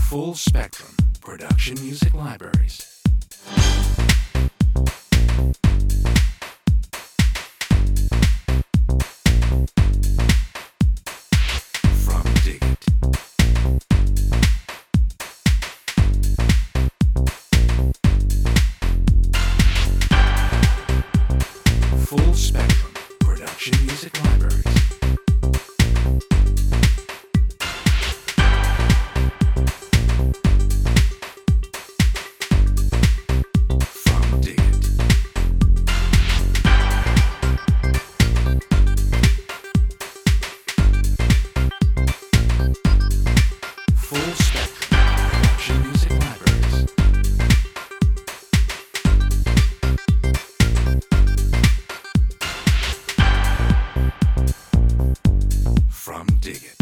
Full Spectrum Production Music Libraries. From Dig It. Full Spectrum Production Music Libraries. Full Spectrum Production Music Libraries. From Dig It.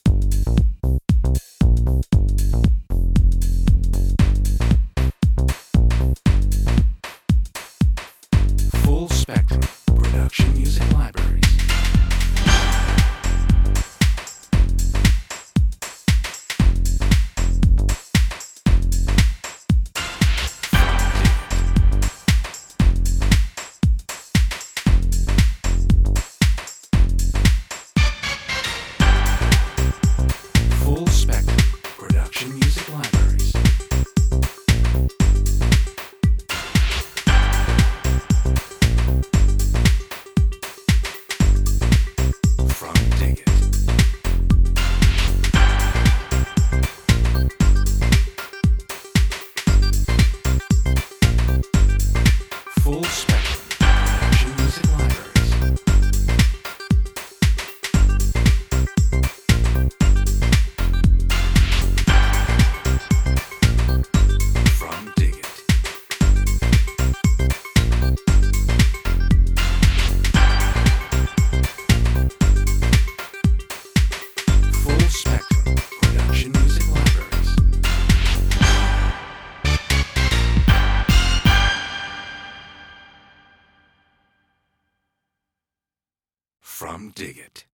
Full Spectrum Production Music Libraries. Full Spectrum Production Music Libraries. From Dig It. Full Spectrum Production Music Libraries. From Dig It. Full Spectrum Production Music Libraries. From Dig It.